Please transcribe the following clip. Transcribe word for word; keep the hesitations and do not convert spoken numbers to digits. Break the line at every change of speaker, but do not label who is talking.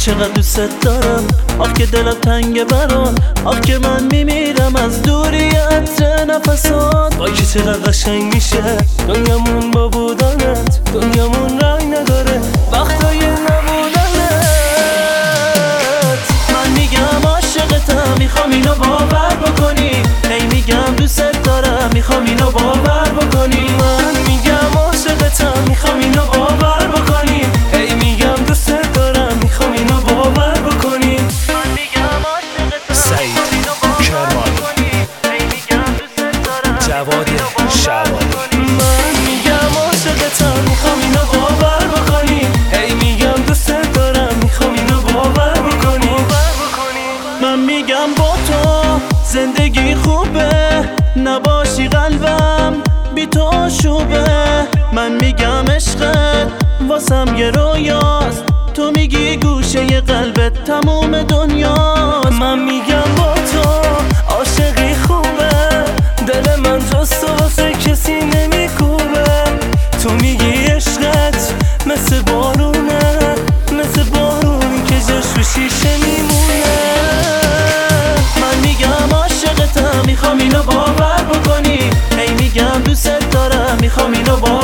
چقدر دوست دارم، آخ که دلم تنگه برات، آخ که من میمیرم از دوری عطر نفسات. وای که چقدر قشنگ میشه دنیامون با بودنت، دنیامون رنگ نداره وقتای نبودنت. من میگم عاشقتم، میخوام اینو باور بکنی، هی میگم دوست دارم، میخوام اینو باور بکنی. من میگم عاشقتم، میخوام اینو باور بکنی، هی میگم دوست دارم، میخوام اینو باور بکنی. من میگم عاشقتم،
سعید کرمانی،
هی میگم دوست دارم،
جواد شعبانی.
من میگم عاشقتم، میخوام اینو باور بکنی، هی میگم دوست دارم، میخوام اینو باور بکنی. من میگم با تو زندگی خوبه، نباشی قلبم بی تو آشوبه. من میگم عشقت واسم یه رویاست، تو میگی گوشه قلبت تموم دنیاست. من میگم با تو عاشقی خوبه، دل من جز تو واسه کسی نمیکوبه. تو میگی عشقت مثل بارونه، مثل بارونی که جاش رو شیشه میمونه. من میگم عاشقتم، میخوام اینو باور بکنی، هی میگم دوست دارم، میخوام اینو باور